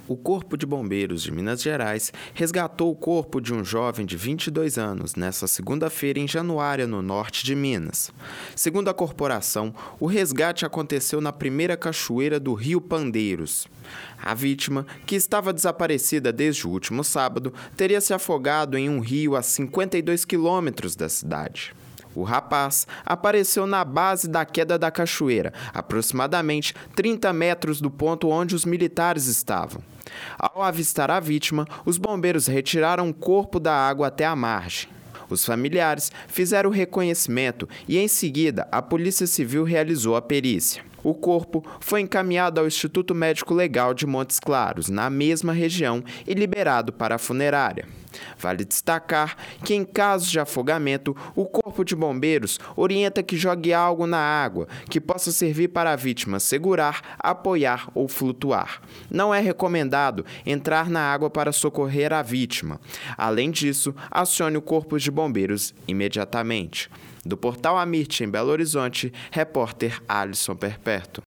O Corpo de Bombeiros de Minas Gerais resgatou o corpo de um jovem de 22 anos nesta segunda-feira em Januária, no norte de Minas. Segundo a corporação, o resgate aconteceu na primeira cachoeira do Rio Pandeiros. A vítima, que estava desaparecida desde o último sábado, teria se afogado em um rio a 52 quilômetros da cidade. O rapaz apareceu na base da queda da cachoeira, aproximadamente 30 metros do ponto onde os militares estavam. Ao avistar a vítima, os bombeiros retiraram o corpo da água até a margem. Os familiares fizeram o reconhecimento e, em seguida, a Polícia Civil realizou a perícia. O corpo foi encaminhado ao Instituto Médico Legal de Montes Claros, na mesma região, e liberado para a funerária. Vale destacar que, em casos de afogamento, o Corpo de Bombeiros orienta que jogue algo na água que possa servir para a vítima segurar, apoiar ou flutuar. Não é recomendado entrar na água para socorrer a vítima. Além disso, acione o Corpo de Bombeiros imediatamente. Do Portal Amirte, em Belo Horizonte, repórter Alisson Perperto.